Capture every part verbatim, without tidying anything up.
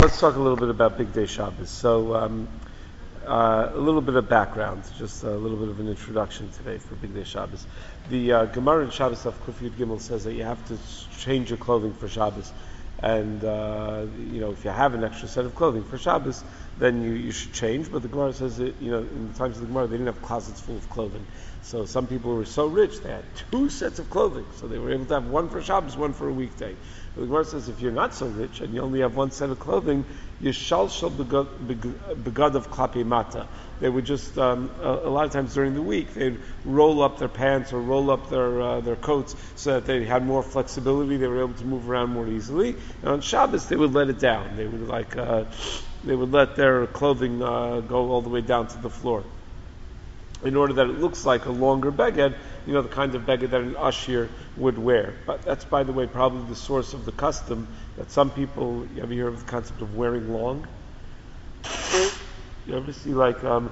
let's talk a little bit about Big Day Shabbos. So, um, uh, a little bit of background, just a little bit of an introduction today for Big Day Shabbos. The uh, Gemara in Shabbos of Kuf Yud Gimel says that you have to change your clothing for Shabbos, and uh, you know if you have an extra set of clothing for Shabbos, then you, you should change. But the Gemara says that you know in the times of the Gemara they didn't have closets full of clothing. So some people were so rich they had two sets of clothing, so they were able to have one for Shabbos, one for a weekday. But the Gemara says if you're not so rich and you only have one set of clothing, yishalshal begad of klapi mata. They would just um, a, a lot of times during the week they'd roll up their pants or roll up their uh, their coats so that they had more flexibility. They were able to move around more easily. And on Shabbos they would let it down. They would like uh, they would let their clothing uh, go all the way down to the floor, in order that it looks like a longer beged, you know, the kind of beged that an ashir would wear. But that's, by the way, probably the source of the custom that some people, you ever hear of the concept of wearing long? You ever see like um,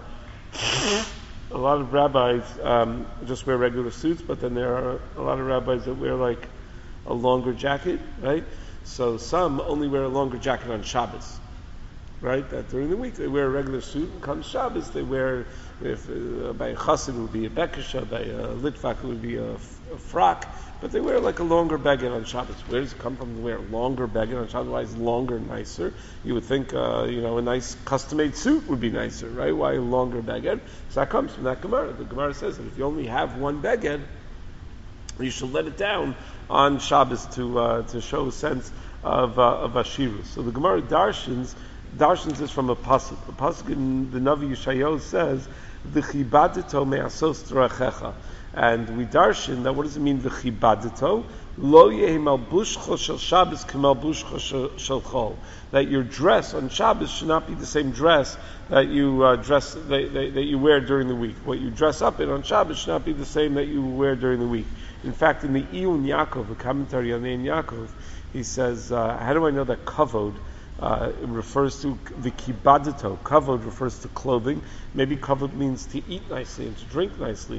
a lot of rabbis um, just wear regular suits, but then there are a lot of rabbis that wear like a longer jacket, right? So some only wear a longer jacket on Shabbos, right? That during the week they wear a regular suit, and comes Shabbos they wear, if uh, by a chassid it would be a bekisha, by a litvak it would be a, a frock, but they wear like a longer beged on Shabbos. Where does it come from to wear a longer beged on Shabbos? Why is longer nicer? You would think, uh, you know, a nice custom-made suit would be nicer, right? Why a longer beged? So that comes from that Gemara. The Gemara says that if you only have one beged, you should let it down on Shabbos to uh, to show a sense of uh, of ashirus. So the Gemara darshans Darshans is from a pasuk. The pasuk in the Navi Yeshayahu says, "V'chibadito me'asos drachecha," and we darshan that. What does it mean? V'chibadito lo yehi malbushcho shel Shabbos k'malbushcho shel chol. That your dress on Shabbos should not be the same dress that you uh, dress that, that, that you wear during the week. What you dress up in on Shabbos should not be the same that you wear during the week. In fact, in the Iyun Yaakov, a commentary on the Iyun Yaakov, he says, uh, "How do I know that kavod?" Uh, it refers to the kibadito. Kavod refers to clothing. Maybe kavod means to eat nicely and to drink nicely.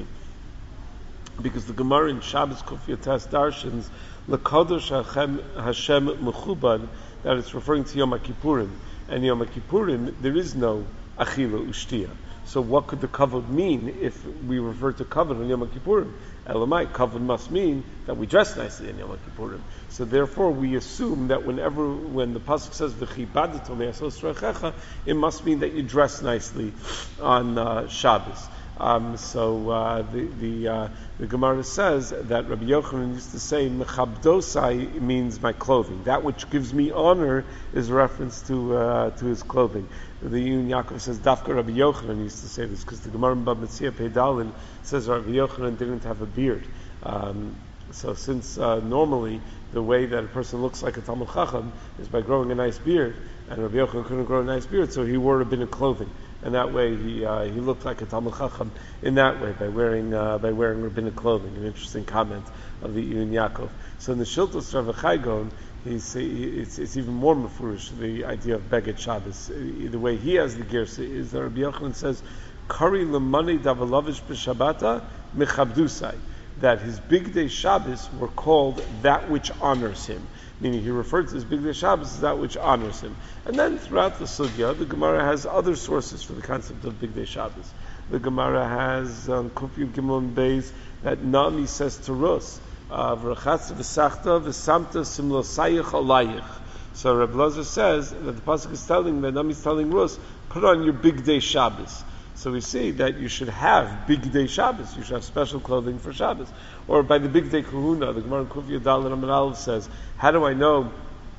Because the Gemara in Shabbos Kuf Yates darshans L'Kadosh Hashem Mechubad, that it's referring to Yom Kippurim. And Yom Kippurim, there is no achila ushtia. So what could the kavod mean if we refer to kavod on Yom Kippurim? Elamai, kavod must mean that we dress nicely on Yom Kippurim. So therefore we assume that whenever, when the pasuk says v'chibadito me'asos drachecha, it must mean that you dress nicely on uh, Shabbos. Um, so uh, the the, uh, the Gemara says that Rabbi Yochanan used to say mechabdosai means my clothing. That which gives me honor is a reference to uh, to his clothing. The Iyun Yaakov says Dafka Rabbi Yochanan used to say this because the Gemara in Bab Metzia Peidalin says Rabbi Yochanan didn't have a beard. Um, so since uh, normally the way that a person looks like a Talmud Chacham is by growing a nice beard, and Rabbi Yochanan couldn't grow a nice beard, so he wore rabbinic clothing. And that way, he uh, he looked like a Talmud Chacham in that way by wearing uh, by wearing rabbinic clothing. An interesting comment of the Iyun Yaakov. So in the Shiltos Rav Chai Gaon, he's it's it's even more mafurish, the idea of Beged Shabbos. The way he has the girsa is that Rabbi Yochanan says, "Kari lemani davalavish b'Shabbata mechabdusai," that his big day Shabbos were called that which honors him. Meaning he referred to his big day Shabbos as that which honors him. And then throughout the Sugya, the Gemara has other sources for the concept of big day Shabbos. The Gemara has um, Kuf Yud Gimel Beis that Nami says to Rus, V'rachatz v'sachta v'samta simlosayich alayich. So Reb Lozer says that the pasuk is telling, that Nami is telling Rus, put on your big day Shabbos. So we see that you should have big day Shabbos. You should have special clothing for Shabbos. Or by the big day kahuna, the Gemara in Kuf Yud Daled Amud Aleph says, how do I know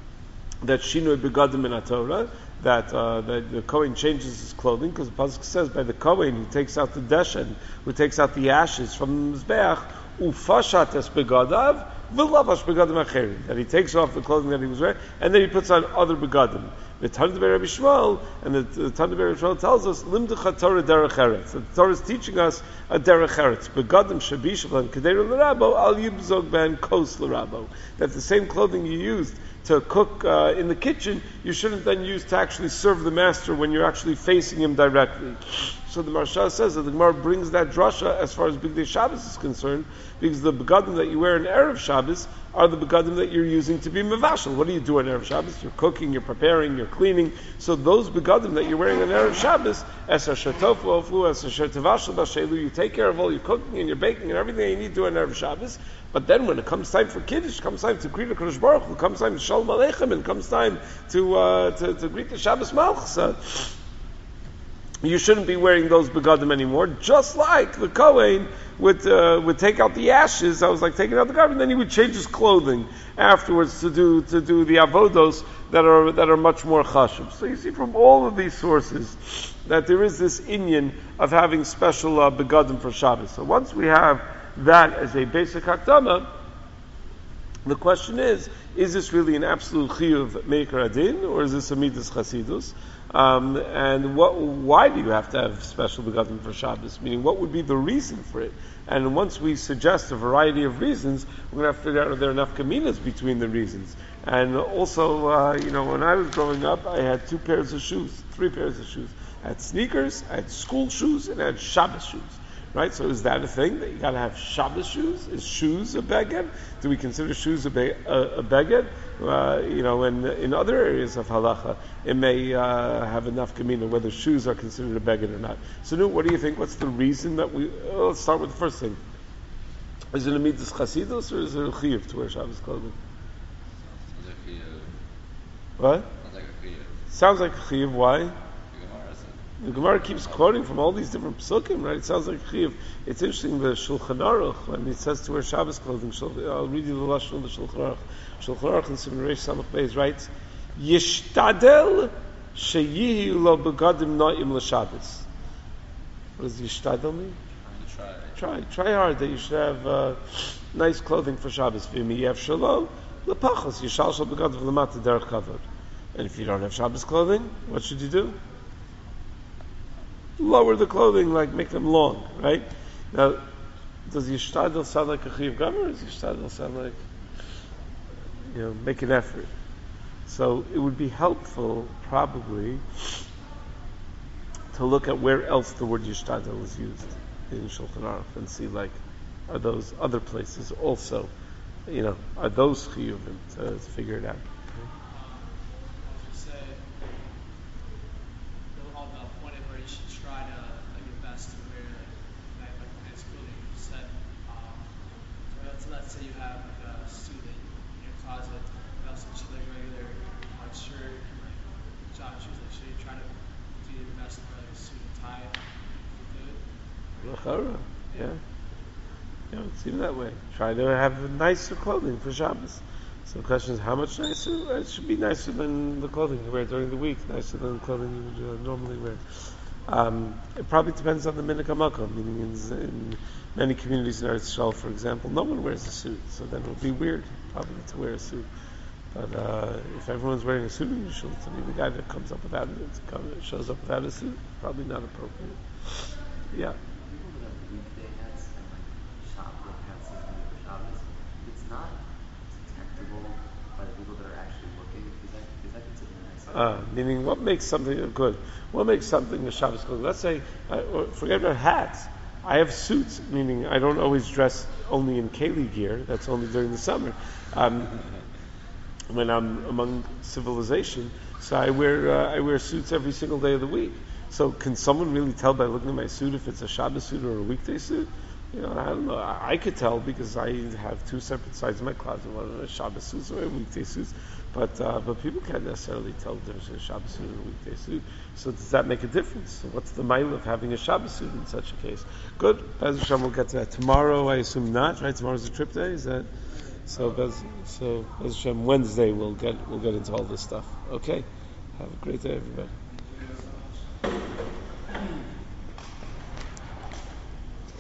that shinoi begadim in Torah, that uh, that the Kohen changes his clothing? Because the pasuk says by the Kohen he takes out the deshen, who takes out the ashes from the mizbeach, ufashat es begadav v'lavash begadim acherim, that he takes off the clothing that he was wearing and then he puts on other begadim. The Tanna Rabbi Shmuel, and the, the Tanna Rabbi Shmuel tells us, Limducha Torah derech eretz. The Torah is teaching us a derech eretz. Begadim shabish ben kadeir l'rabo al yibzog ben kos l'rabo. That the same clothing you used to cook uh, in the kitchen, you shouldn't then use to actually serve the master when you're actually facing him directly. So the Marsha says that the Gemara brings that drasha as far as Bigdei Shabbos is concerned, because the begadim that you wear in Erev Shabbos are the begadim that you're using to be mevashel. What do you do on Erev Shabbos? You're cooking, you're preparing, you're cleaning. So those begadim that you're wearing on Erev Shabbos, es asher tofu oflu, es asher tevashel b'shelu, you take care of all your cooking and your baking and everything you need to do on Erev Shabbos. But then when it comes time for Kiddush, comes time to greet the Kodesh Baruch Hu, comes time to Shalom Aleichem, and comes time to, uh, to, to greet the Shabbos Malchus, uh, you shouldn't be wearing those begadim anymore, just like the Kohen would, uh, would take out the ashes. I was like taking out the garbage, and then he would change his clothing afterwards to do, to do the avodos that are, that are much more chashuv. So you see from all of these sources that there is this inyan of having special uh, begadim for Shabbos. So once we have that as a basic hakdama, the question is, is this really an absolute chiyuv meikar adin, or is this a midas chasidus? Um, and what, why do you have to have special begadim for Shabbos? Meaning, what would be the reason for it? And once we suggest a variety of reasons, we're going to have to figure out if there are enough kaminas between the reasons. And also, uh, you know, when I was growing up, I had two pairs of shoes, three pairs of shoes. I had sneakers, I had school shoes, and I had Shabbos shoes. Right, so is that a thing that you got to have Shabbos shoes? Is shoes a beged? Do we consider shoes a, be- a, a beged? Uh, you know, in in other areas of halacha, it may uh, have enough kamina whether shoes are considered a beged or not. So, nu, what do you think? What's the reason that we? Uh, let's start with the first thing. Is it a midas chasidus or is it a chiyuv to wear Shabbos clothing? Sounds like a chiyuv. What? Sounds like a chiyuv. Sounds like a chiyuv. Why? The Gemara keeps quoting from all these different psukim, right? It sounds like chiyuv. It's interesting, the Shulchan Aruch, when it says to wear Shabbos clothing, I'll read you the lashon of the Shulchan Aruch. Shulchan Aruch in Siman Reish Samach Beis writes, Yishtadel sheyihi lo begadim na'im l'Shabbos. What does Yishtadel mean? Try. Try. Try hard that you should have uh, nice clothing for Shabbos. V'miyev shelo l'pachos yishal shel begadim l'mata derech kavod. And if you don't have Shabbos clothing, what should you do? Lower the clothing, like make them long, right? Now, does Yishtadel sound like a chiyuv gamar, or does Yishtadel sound like, you know, make an effort? So it would be helpful, probably, to look at where else the word Yishtadel is used in Shulchan Aruch and see, like, are those other places also, you know, are those chiyuvim to, to figure it out. Let's say you have like a suit in your closet, you also just like regular white shirt, like job shoes, like should you try to do your best to wear like a suit and tie if you could? Yeah. You know, it's even that way. Try to have nicer clothing for Shabbos. So the question is, how much nicer? It should be nicer than the clothing you wear during the week, nicer than the clothing you would uh, normally wear. Um, it probably depends on the minhag hamakom, meaning in, in many communities in Eretz Yisrael, for example, no one wears a suit, so then it would be weird probably to wear a suit. But uh, if everyone's wearing a suit usually, to be the guy that comes up without it, come, shows up without a suit, probably not appropriate. Yeah. People that have weekday hats and like shop look hats and something for Shabbos, it's not detectable by the people that are actually looking. Is that is that considered nice? Uh, meaning, what makes something good? What makes something a Shabbos clothing? Let's say, uh, forget about hats. I have suits, meaning I don't always dress only in keli gear. That's only during the summer. Um, when I'm among civilization, so I wear uh, I wear suits every single day of the week. So can someone really tell by looking at my suit if it's a Shabbos suit or a weekday suit? You know, I don't know. I, I could tell because I have two separate sides in my closet. One is Shabbos suits or weekday suits. But uh, but people can't necessarily tell the difference between a Shabbos suit and a weekday suit. So does that make a difference? So what's the mile of having a Shabbos suit in such a case? Good. Bez Hashem, we'll get to that tomorrow. I assume not, right? Tomorrow's a trip day. Is that so? Bez, so Bez Hashem, Wednesday we'll get we'll get into all this stuff. Okay. Have a great day, everybody.